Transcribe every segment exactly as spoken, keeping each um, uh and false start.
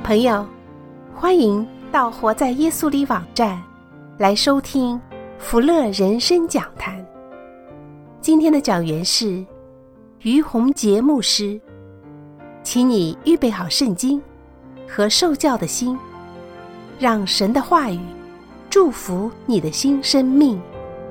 朋友，欢迎到活在耶稣里网站来收听福乐人生讲坛。今天的讲员是于洪杰牧师，请你预备好圣经和受教的心，让神的话语祝福你的新生命。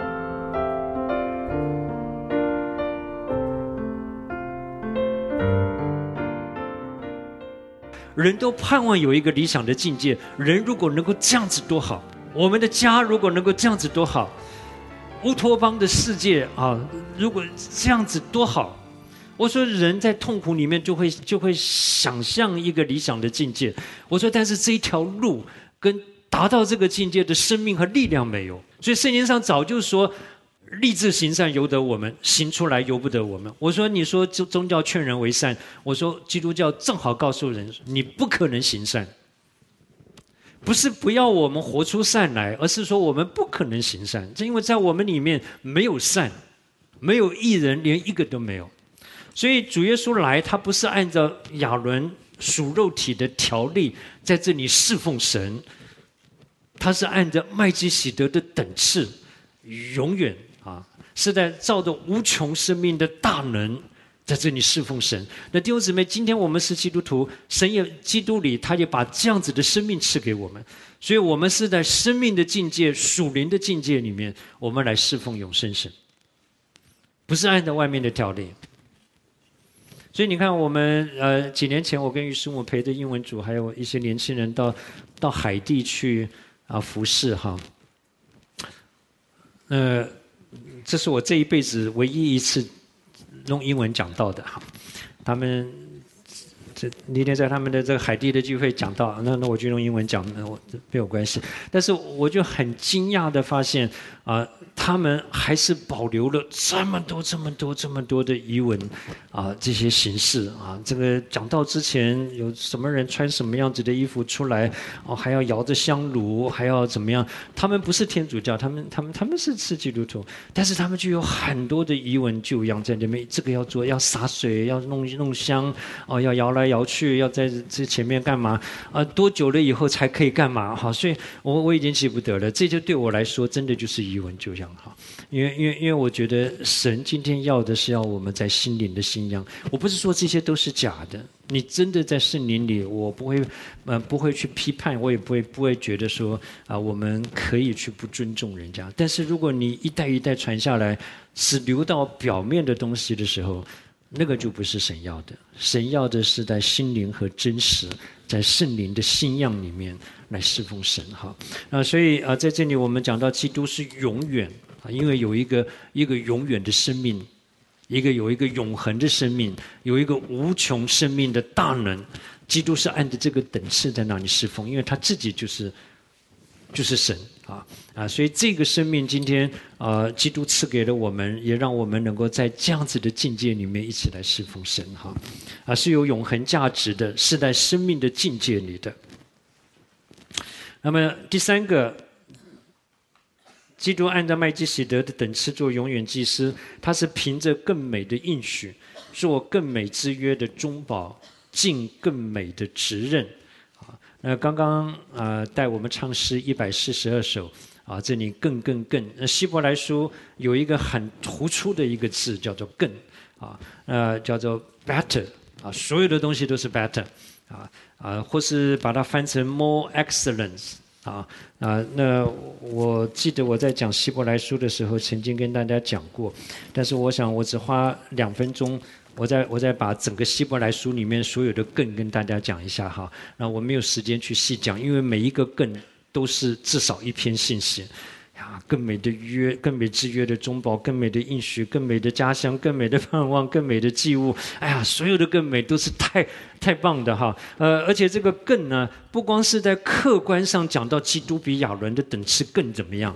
人都盼望有一个理想的境界，人如果能够这样子多好，我们的家如果能够这样子多好，乌托邦的世界啊，如果这样子多好。我说人在痛苦里面就会就会想象一个理想的境界，我说但是这一条路跟达到这个境界的生命和力量没有，所以圣经上早就说立志行善由得我们，行出来由不得我们。我说你说宗教劝人为善，我说基督教正好告诉人你不可能行善，不是不要我们活出善来，而是说我们不可能行善，这因为在我们里面没有善，没有义人，连一个都没有。所以主耶稣来，他不是按照亚伦属肉体的条例在这里侍奉神，他是按照麦基洗德的等次，永远啊，是在照着无穷生命的大能在这里侍奉神。那弟兄姊妹，今天我们是基督徒，神也基督里他也把这样子的生命赐给我们，所以我们是在生命的境界、属灵的境界里面，我们来侍奉永生神，不是按照外面的条例。所以你看，我们呃几年前，我跟于师母陪着英文组还有一些年轻人到到海地去啊服侍哈。呃，这是我这一辈子唯一一次用英文讲到的哈。他们这那天在他们的这个海地的聚会讲到，那那我就用英文讲，那我没有关系。但是我就很惊讶的发现啊、呃，他们还是保留了这么多、这么多、这么多的遗文啊，这些形式啊。这个讲到之前有什么人穿什么样子的衣服出来，哦，还要摇着香炉，还要怎么样？他们不是天主教，他们他们他们是是基督徒，但是他们就有很多的遗文旧样在那边。这个要做，要洒水，要弄弄香，哦，要摇来摇去，要在这前面干嘛？啊，多久了以后才可以干嘛？哈，所以我我已经记不得了。这就对我来说，真的就是遗文旧样哈。因为因为因为我觉得神今天要的是要我们在心灵的信仰。我不是说这些都是假的，你真的在圣灵里，我不会呃不会去批判，我也不会不会觉得说啊、呃、我们可以去不尊重人家。但是如果你一代一代传下来，只留到表面的东西的时候，那个就不是神要的。神要的是在心灵和真实，在圣灵的信仰里面来侍奉神哈。啊，所以啊，在这里我们讲到基督是永远啊，因为有一个一个永远的生命，一个有一个永恒的生命，有一个无穷生命的大能。基督是按照这个等次在那里侍奉，因为他自己就是就是神啊啊，所以这个生命今天啊，基督赐给了我们，也让我们能够在这样子的境界里面一起来侍奉神哈啊，是有永恒价值的，是在生命的境界里的。那么第三个，基督按照麦基洗德的等次做永远祭司，他是凭着更美的应许，做更美之约的中保，尽更美的职任。那刚刚呃带我们唱诗一百四十二首啊，这里更更更，呃希伯来书有一个很突出的一个字叫做更啊，呃叫做 better 啊，所有的东西都是 better 啊啊，或是把它翻成 more excellence 啊啊，那我记得我在讲希伯来书的时候曾经跟大家讲过，但是我想我只花两分钟。我再我再把整个希伯来书里面所有的更跟大家讲一下哈，那我没有时间去细讲，因为每一个更都是至少一篇信息呀，更美的约，更美之约的中保，更美的应许，更美的家乡，更美的盼望，更美的祭物，哎呀，所有的更美都是太太棒的哈，呃，而且这个更呢，不光是在客观上讲到基督比亚伦的等次更怎么样。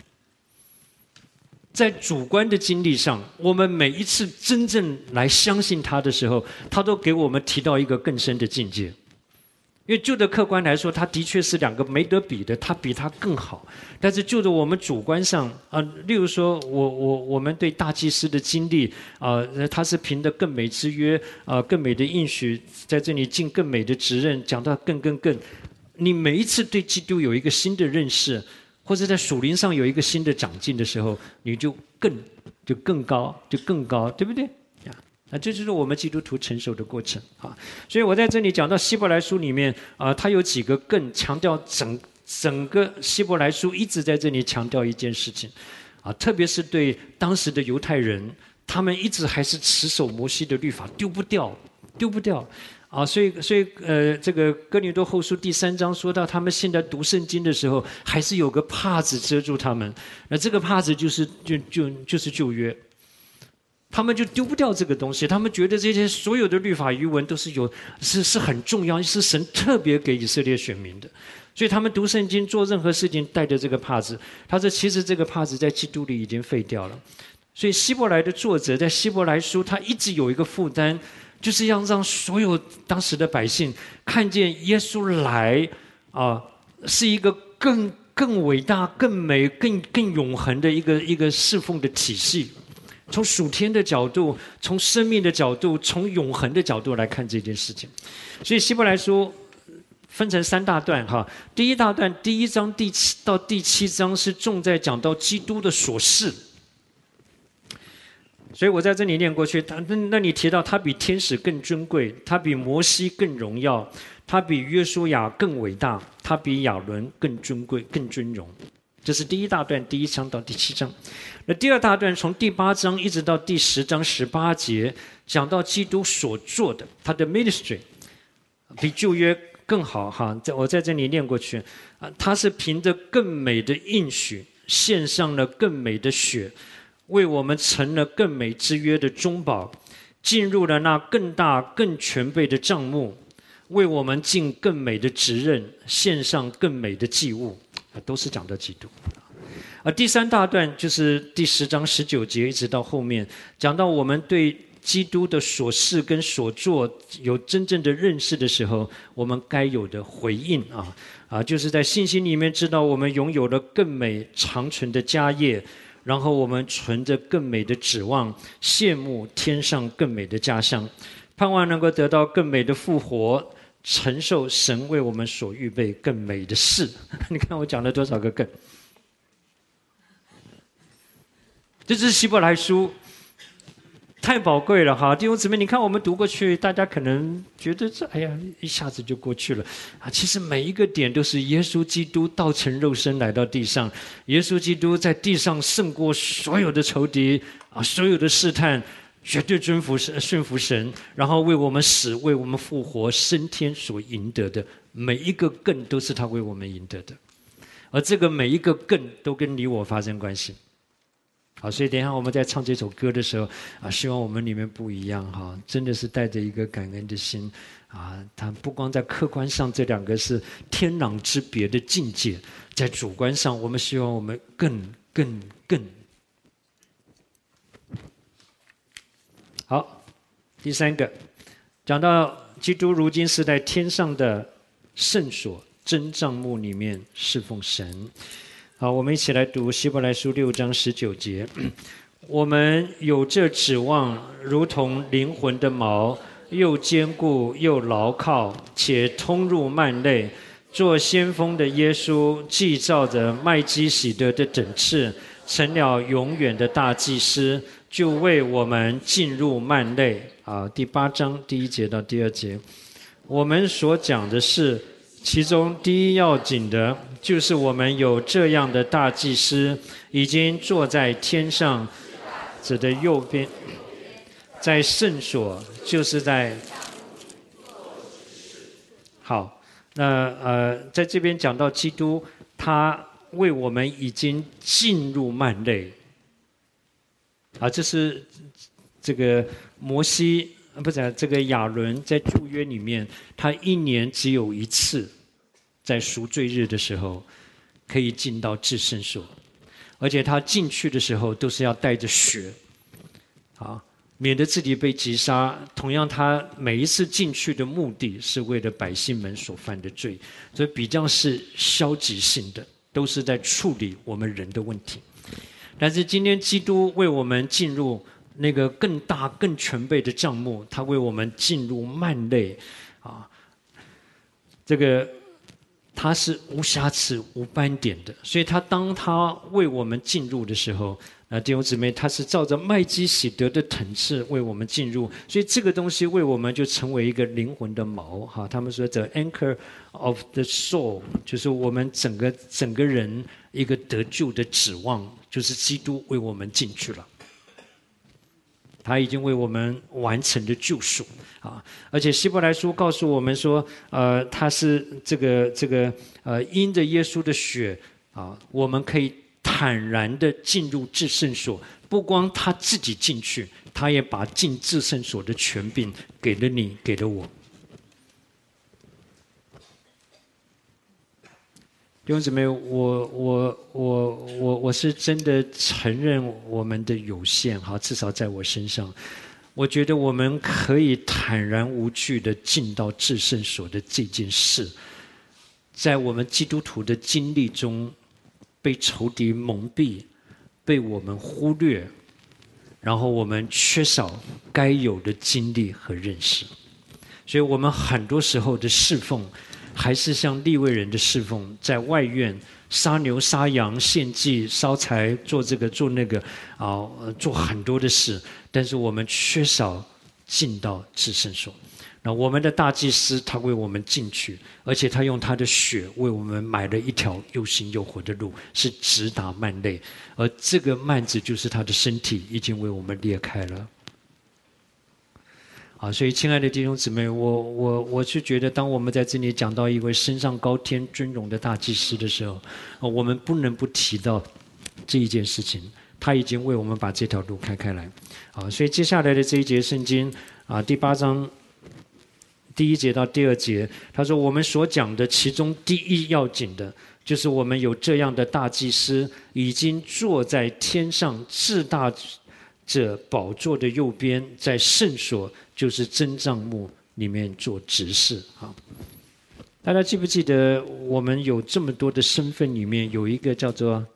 在主观的经历上，我们每一次真正来相信他的时候，他都给我们提到一个更深的境界。 因为就着客观来说，它的确是两个没得比的，它比它更好。但是就着我们主观上啊、呃，例如说我我我们对大祭司的经历啊，呃，他是凭着更美之约啊、呃，更美的应许，在这里尽更美的职任，讲到更更更，你每一次对基督有一个新的认识，或者在属灵上有一个新的长进的时候，你就更就更高，就更高，对不对？啊，这就是我们基督徒成熟的过程啊！所以我在这里讲到希伯来书里面啊，它有几个更强调整整个希伯来书一直在这里强调一件事情啊，特别是对当时的犹太人，他们一直还是持守摩西的律法，丢不掉，丢不掉啊！所以，所以呃，这个哥林多后书第三章说到，他们现在读圣经的时候，还是有个帕子遮住他们，那这个帕子就是就就就是旧约。他们就丢不掉这个东西，他们觉得这些所有的律法余文都是有是是很重要，是神特别给以色列选民的，所以他们读圣经做任何事情带着这个帕子。他说，其实这个帕子在基督里已经废掉了。所以希伯来的作者在希伯来书，他一直有一个负担，就是要让所有当时的百姓看见耶稣来啊，是一个更更伟大、更美、更更永恒的一个一个侍奉的体系。从属天的角度，从生命的角度，从永恒的角度来看这件事情。所以希伯来书分成三大段哈。第一大段第一章第七到第七章是重在讲到基督的所事。所以我在这里念过去，他那那你提到他比天使更尊贵，他比摩西更荣耀，他比约书亚更伟大，他比亚伦更尊贵、更尊荣。这是第一大段，第一章到第七章。那第二大段从第八章一直到第十章十八节，讲到基督所做的，他的 ministry 比旧约更好哈。我在这里念过去啊，他是凭着更美的应许，献上了更美的血，为我们成了更美之约的中保，进入了那更大更全备的帐幕，为我们尽更美的职任，献上更美的祭物。都是讲到基督。而第三大段就是第十章十九节一直到后面，讲到我们对基督的所事跟所做有真正的认识的时候，我们该有的回应啊啊，就是在信心里面知道我们拥有了更美长存的家业，然后我们存着更美的指望，羡慕天上更美的家乡，盼望能够得到更美的复活，承受神为我们所预备更美的事。你看我讲了多少个更？这是希伯来书，太宝贵了哈！弟兄姊妹，你看我们读过去，大家可能觉得这哎呀一下子就过去了啊。其实每一个点都是耶稣基督道成肉身来到地上，耶稣基督在地上胜过所有的仇敌啊，所有的试探。绝对遵服神、顺服神，然后为我们死、为我们复活、升天所赢得的每一个更，都是他为我们赢得的。而这个每一个更，都跟你我发生关系。好，所以等一下我们在唱这首歌的时候啊，希望我们里面不一样哈，真的是带着一个感恩的心啊。他不光在客观上这两个是天壤之别的境界，在主观上，我们希望我们更、更、更。好，第三个，讲到基督如今是在天上的圣所真帐幕里面侍奉神。好，我们一起来读希伯来书六章十九节。我们有这指望，如同灵魂的锚，又坚固又牢靠，且通入幔内。做先锋的耶稣，既照着麦基洗德的等次，成了永远的大祭司，就为我们进入幔内。啊，第八章第一节到第二节，我们所讲的是，其中第一要紧的，就是我们有这样的大祭司，已经坐在天上子的右边，在圣所，就是在好。那呃，在这边讲到基督，他为我们已经进入幔内。啊，这是这个摩西，不是这个亚伦在旧约里面，他一年只有一次，在赎罪日的时候，可以进到至圣所，而且他进去的时候都是要带着血。啊， 免得自己被击杀。同样，他每一次进去的目的是为了百姓们所犯的罪，所以比较是消极性的，都是在处理我们人的问题。但是今天基督为我们进入那个更大更全备的帐幕，他为我们进入幔内啊，这个他是无瑕疵无斑点的，所以他当他为我们进入的时候，啊，弟兄姊妹，他是照着麦基洗德的等次为我们进入，所以这个东西为我们就成为一个灵魂的锚哈。他们说 the anchor of the soul， 就是我们整个整个人一个得救的指望，就是基督为我们进去了，他已经为我们完成了救赎啊！而且希伯来书告诉我们说，呃，他是这个这个呃，因着耶稣的血啊，我们可以坦然的进入至圣所，不光他自己进去，他也把进至圣所的权柄给了你，给了我。弟兄姊妹，我我我我我是真的承认我们的有限哈，至少在我身上，我觉得我们可以坦然无惧的进到至圣所的这件事，在我们基督徒的经历中，被仇敌蒙蔽，被我们忽略，然后我们缺少该有的经历和认识，所以我们很多时候的侍奉，还是像利未人的侍奉，在外院杀牛杀羊献祭烧柴做这个做那个啊，做很多的事，但是我们缺少进到至圣所。那我们的大祭司他为我们进去，而且他用他的血为我们买了一条又新又活的路，是直达幔内，而这个幔子就是他的身体，已经为我们裂开了。啊，所以亲爱的弟兄姊妹，我我我是觉得，当我们在这里讲到一位升上高天尊荣的大祭司的时候，我们不能不提到这一件事情，他已经为我们把这条路开开来。啊，所以接下来的这一节圣经啊，第八章第一节到第二节，他说我们所讲的其中第一要紧的，就是我们有这样的大祭司，已经坐在天上至大者宝座的右边，在圣所，就是真帐幕里面做执事啊。大家记不记得，我们有这么多的身份里面，有一个叫做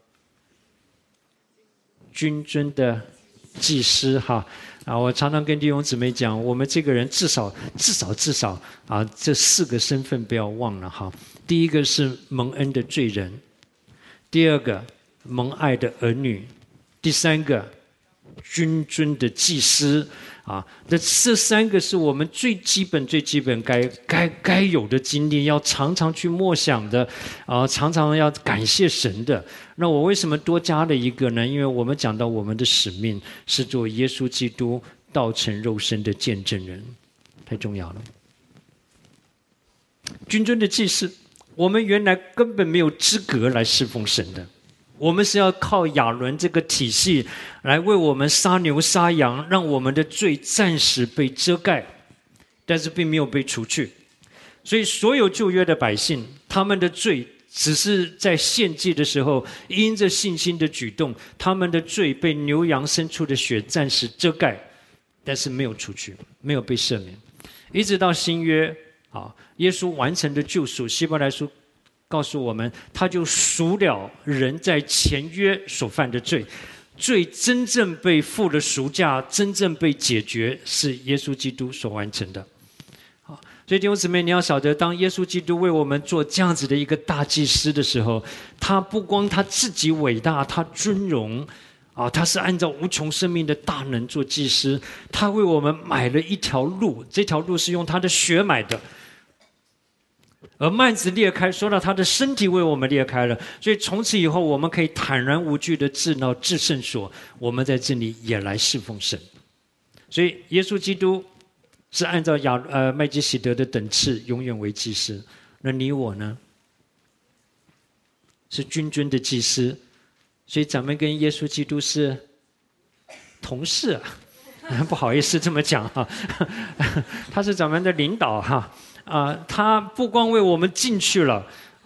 君尊的祭司哈啊！我常常跟弟兄姊妹讲，我们这个人至少至少至少啊，这四个身份不要忘了哈。第一个是蒙恩的罪人，第二个蒙爱的儿女，第三个君尊的祭司啊，这这三个是我们最基本、最基本该该该有的经历，要常常去默想的啊，常常要感谢神的。那我为什么多加了一个呢？因为我们讲到我们的使命是做耶稣基督道成肉身的见证人，太重要了。君尊的祭司，我们原来根本没有资格来侍奉神的。我们是要靠亚伦这个体系来为我们杀牛杀羊，让我们的罪暂时被遮盖，但是并没有被除去。所以所有旧约的百姓，他们的罪只是在献祭的时候，因着信心的举动，他们的罪被牛羊牲畜的血暂时遮盖，但是没有除去，没有被赦免。一直到新约啊，耶稣完成的救赎，希伯来书告诉我们，他就赎了人在前约所犯的罪，罪真正被付了赎价，真正被解决，是耶稣基督所完成的。好，所以弟兄姊妹，你要晓得，当耶稣基督为我们做这样子的一个大祭司的时候，他不光他自己伟大，他尊荣啊，他是按照无穷生命的大能做祭司，他为我们买了一条路，这条路是用他的血买的。而幔子裂开，说到他的身体为我们裂开了，所以从此以后我们可以坦然无惧的进到至圣所，我们在这里也来侍奉神。所以耶稣基督是按照亚呃麦基洗德的等次永远为祭司，那你我呢？是君尊的祭司，所以咱们跟耶稣基督是同事啊，不好意思这么讲哈，他是咱们的领导哈。啊、呃，他不光为我们进去了，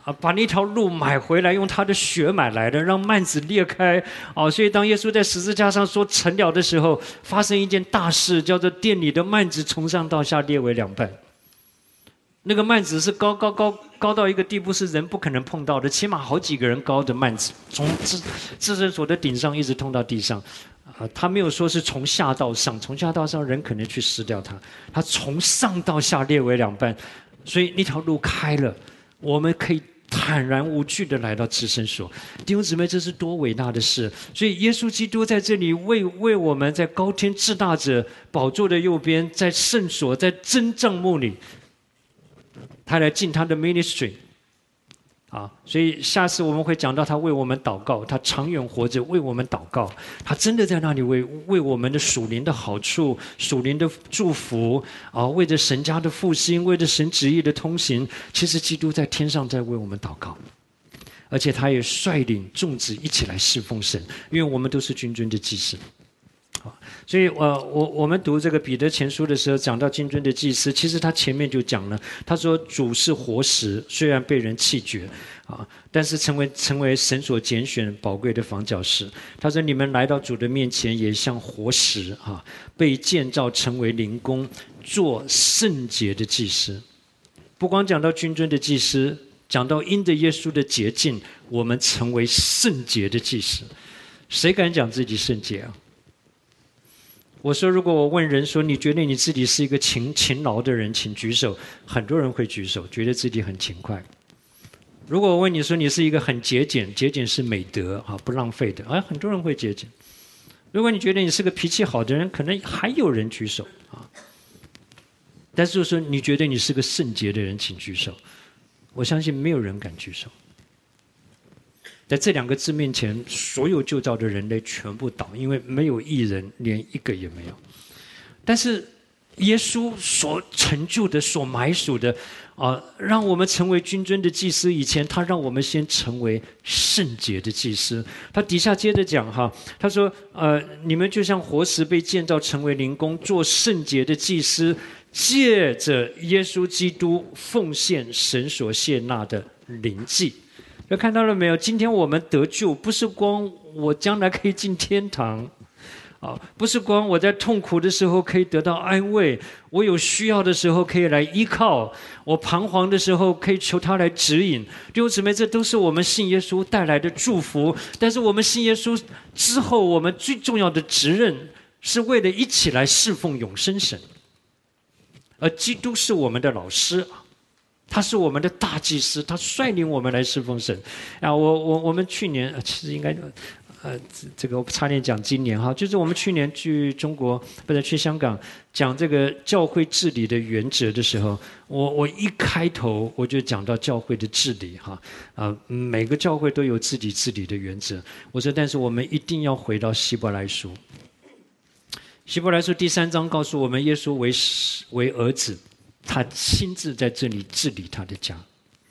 啊，把那条路买回来，用他的血买来的，让幔子裂开。哦，所以当耶稣在十字架上说成了的时候，发生一件大事，叫做殿里的幔子从上到下裂为两半。那个幔子是高高高高到一个地步，是人不可能碰到的，起码好几个人高的幔子，从至至圣所的顶上一直通到地上。啊，他没有说是从下到上，从下到上人可能去撕掉它，他从上到下裂为两半，所以那条路开了，我们可以坦然无惧地来到至圣所。弟兄姊妹，这是多伟大的事！所以耶稣基督在这里为为我们在高天至大者宝座的右边，在圣所，在真帐幕里，他来尽他的 ministry。啊，所以下次我们会讲到他为我们祷告，他长远活着为我们祷告，他真的在那里为为我们的属灵的好处、属灵的祝福啊，为着神家的复兴，为着神旨意的通行，其实基督在天上在为我们祷告，而且他也率领众子一起来侍奉神，因为我们都是君尊的祭司。所以呃，我我们读这个彼得前书的时候，讲到君尊的祭司，其实他前面就讲了，他说主是活石，虽然被人弃绝啊，但是成为成为神所拣选宝贵的房角石。他说你们来到主的面前，也像活石啊，被建造成为灵宫，做圣洁的祭司。不光讲到君尊的祭司，讲到因着耶稣的洁净，我们成为圣洁的祭司。谁敢讲自己圣洁啊？我说，如果我问人说，你觉得你自己是一个勤勤劳的人，请举手。很多人会举手，觉得自己很勤快。如果我问你说，你是一个很节俭，节俭是美德啊，不浪费的，哎，很多人会节俭。如果你觉得你是个脾气好的人，可能还有人举手啊。但是说你觉得你是个圣洁的人，请举手。我相信没有人敢举手。在这两个字面前，所有旧造的人类全部倒，因为没有一人，连一个也没有。但是耶稣所成就的、所买赎的，啊、呃，让我们成为君尊的祭司以前，他让我们先成为圣洁的祭司。他底下接着讲哈，他说：呃，你们就像活石被建造成为灵宫，做圣洁的祭司，借着耶稣基督奉献神所献纳的灵祭。有看到了没有？今天我们得救，不是光我将来可以进天堂，啊，不是光我在痛苦的时候可以得到安慰，我有需要的时候可以来依靠，我彷徨的时候可以求他来指引。弟兄姊妹，这都是我们信耶稣带来的祝福。但是我们信耶稣之后，我们最重要的职任是为了一起来侍奉永生神，而基督是我们的老师。他是我们的大祭司，他率领我们来侍奉神。啊，我我我们去年其实应该，呃，这个我差点讲今年哈，就是我们去年去中国不是去香港讲这个教会治理的原则的时候，我我一开头我就讲到教会的治理哈，啊，每个教会都有自己治理的原则。我说，但是我们一定要回到希伯来书。希伯来书第三章告诉我们，耶稣为为儿子。他亲自在这里治理他的家。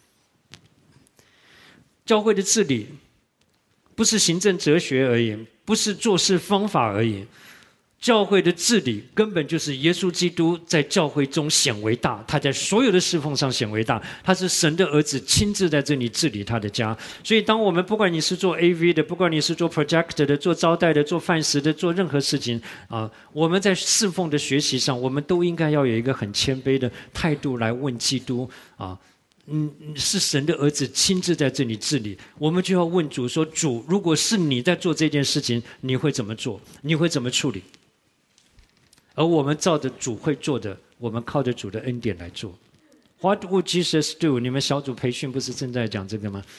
教会的治理不是行政哲学而已，不是做事方法而已。教会的治理根本就是耶稣基督在教会中显为大，他在所有的侍奉上显为大，他是神的儿子，亲自在这里治理他的家。所以当我们不管你是做 A V 的，不管你是做 project 的，做招待的，做饭食的，做任何事情啊，我们在侍奉的学习上，我们都应该要有一个很谦卑的态度来问基督啊，嗯，是神的儿子亲自在这里治理，我们就要问主说，主，如果是你在做这件事情，你会怎么做？你会怎么处理？而我们照着主会做的，我们靠着主的恩典来做。What would Jesus do？ 你们小组培训不是正在讲这个吗？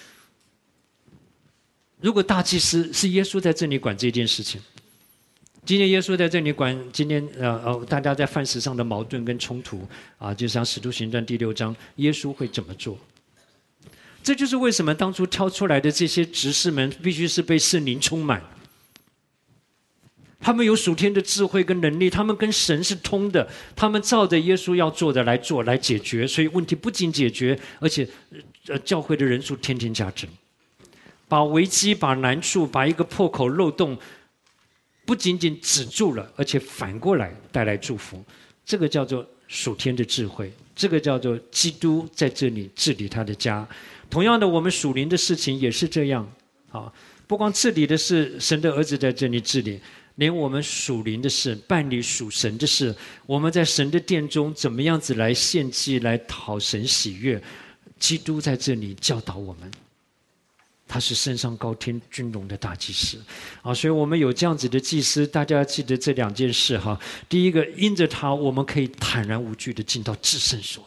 如果大祭司是耶稣在这里管这件事情，今天耶稣在这里管今天呃呃大家在饭食上的矛盾跟冲突啊，就像使徒行传第六章，耶稣会怎么做？这就是为什么当初挑出来的这些执事们必须是被圣灵充满。他们有属天的智慧跟能力，他们跟神是通的，他们照着耶稣要做的来做，来解决，所以问题不仅解决，而且呃教会的人数天天加增，把危机、把难处、把一个破口漏洞，不仅仅止住了，而且反过来带来祝福。这个叫做属天的智慧，这个叫做基督在这里治理他的家。同样的，我们属灵的事情也是这样啊，不光治理的是神的儿子在这里治理，连我们属灵的事，办理属神的事，我们在神的殿中怎么样子来献祭，来讨神喜悦，基督在这里教导我们。他是升上高天军荣的大祭司啊，所以我们有这样子的祭司，大家要记得这两件事哈。第一个，因着他，我们可以坦然无惧的进到至圣所，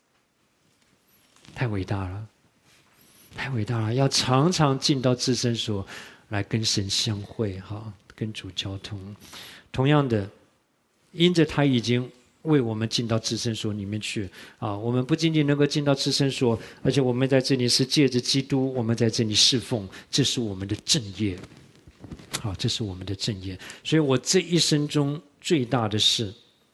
太伟大了，太伟大了！要常常进到至圣所来跟神相会哈，跟主交通。同样的，因着他已经为我们进到至圣所里面去啊！我们不仅仅能够进到至圣所，而且我们在这里是借着基督，我们在这里侍奉，这是我们的正业。好，这是我们的正业。所以我这一生中最大的事，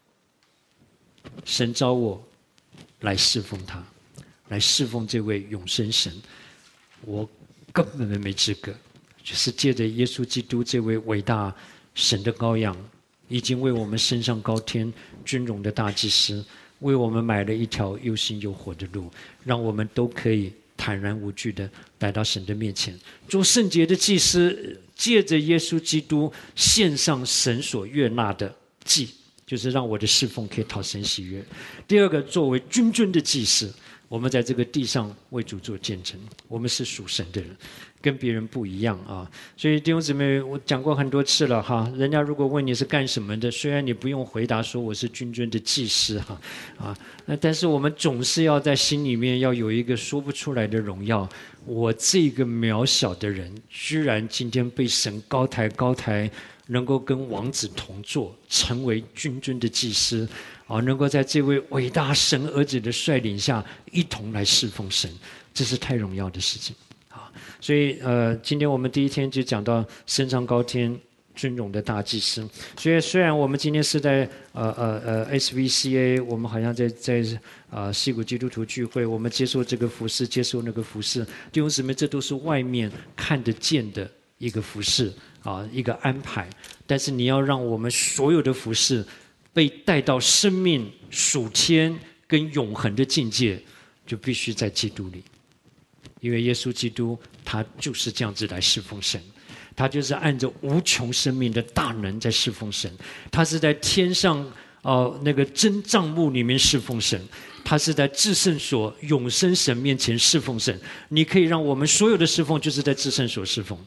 神召我来侍奉他，来侍奉这位永生神，我根本没资格，就是借着耶稣基督这位伟大神的羔羊，已经为我们升上高天军荣的大祭司，为我们买了一条又新又活的路，让我们都可以坦然无惧的来到神的面前，做圣洁的祭司，借着耶稣基督献上神所悦纳的祭，就是让我的侍奉可以讨神喜悦。第二个，作为君尊的祭司，我们在这个地上为主做见证，我们是属神的人，跟别人不一样啊！所以弟兄姊妹，我讲过很多次了哈。人家如果问你是干什么的，虽然你不用回答说我是君尊的祭司哈啊，那但是我们总是要在心里面要有一个说不出来的荣耀。我这个渺小的人，居然今天被神高抬高抬，能够跟王子同坐，成为君尊的祭司。啊，能够在这位伟大神儿子的率领下，一同来侍奉神，这是太荣耀的事情啊！所以，呃，今天我们第一天就讲到升上高天尊荣的大祭司。所以，虽然我们今天是在呃呃呃 S V C A， 我们好像在在呃矽谷基督徒聚会，我们接受这个服事，接受那个服事，弟兄姊妹，这都是外面看得见的一个服事啊，一个安排。但是，你要让我们所有的服事被带到生命属天跟永恒的境界，就必须在基督里，因为耶稣基督他就是这样子来侍奉神，他就是按着无穷生命的大能在侍奉神，他是在天上呃那个真帐幕里面侍奉神，他是在至圣所永生神面前侍奉神。你可以让我们所有的侍奉就是在至圣所侍奉，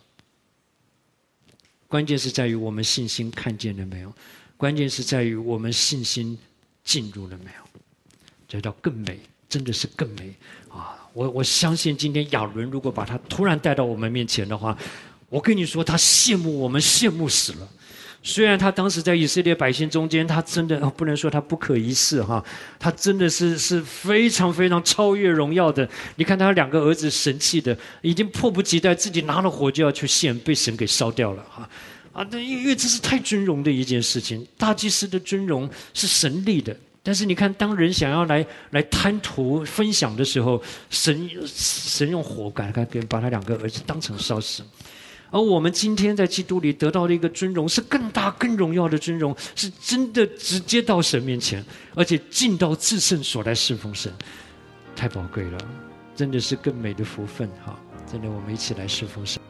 关键是在于我们信心看见了没有，关键是在于我们信心进入了没有，这叫更美，真的是更美啊！我我相信今天亚伦如果把他突然带到我们面前的话，我跟你说，他羡慕我们，羡慕死了。虽然他当时在以色列百姓中间，他真的不能说他不可一世哈，他真的是是非常非常超越荣耀的。你看他两个儿子神气的，已经迫不及待，自己拿了火就要去献，被神给烧掉了哈。啊，因为这是太尊荣的一件事情，大祭司的尊荣是神立的。但是你看，当人想要来来贪图分享的时候，神神用火把他把他两个儿子当成烧死。而我们今天在基督里得到的一个尊荣，是更大更荣耀的尊荣，是真的直接到神面前，而且进到至圣所来侍奉神，太宝贵了，真的是更美的福分哈！真的，我们一起来侍奉神。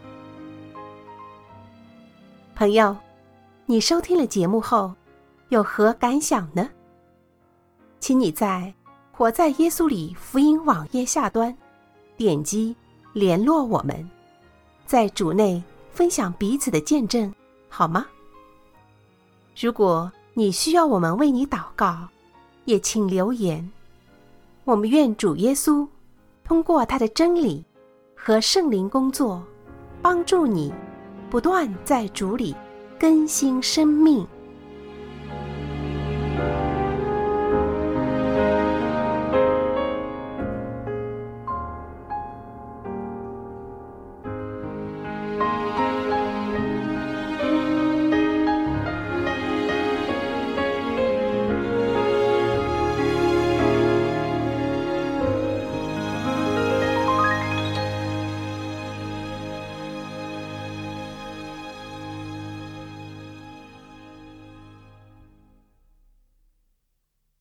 朋友，你收听了节目后有何感想呢？请你在活在耶稣里福音网页下端点击联络我们，在主内分享彼此的见证，好吗？如果你需要我们为你祷告，也请留言。我们愿主耶稣通过他的真理和圣灵工作，帮助你不断在主里更新生命。